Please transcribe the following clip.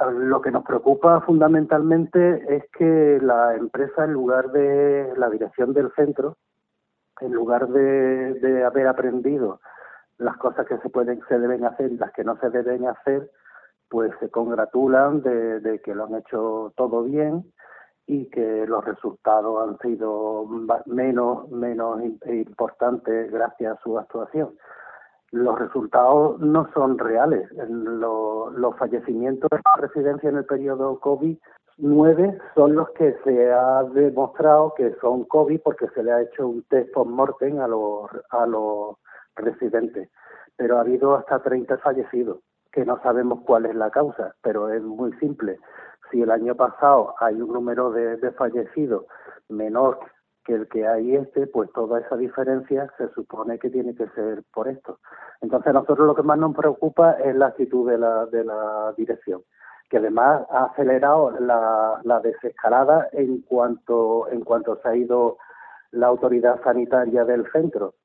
Lo que nos preocupa fundamentalmente es que la empresa, en lugar de la dirección del centro, en lugar de haber aprendido las cosas que se deben hacer y las que no se deben hacer, pues se congratulan de que lo han hecho todo bien y que los resultados han sido menos importantes gracias a su actuación. Los resultados no son reales. Los fallecimientos en la residencia en el periodo COVID-9 son los que se ha demostrado que son COVID porque se le ha hecho un test post-mortem a los residentes. Pero ha habido hasta 30 fallecidos, que no sabemos cuál es la causa, pero es muy simple. Si el año pasado hay un número de fallecidos menor que el que hay pues toda esa diferencia se supone que tiene que ser por esto. Entonces, a nosotros lo que más nos preocupa es la actitud de la dirección, que además ha acelerado la desescalada en cuanto se ha ido la autoridad sanitaria del centro.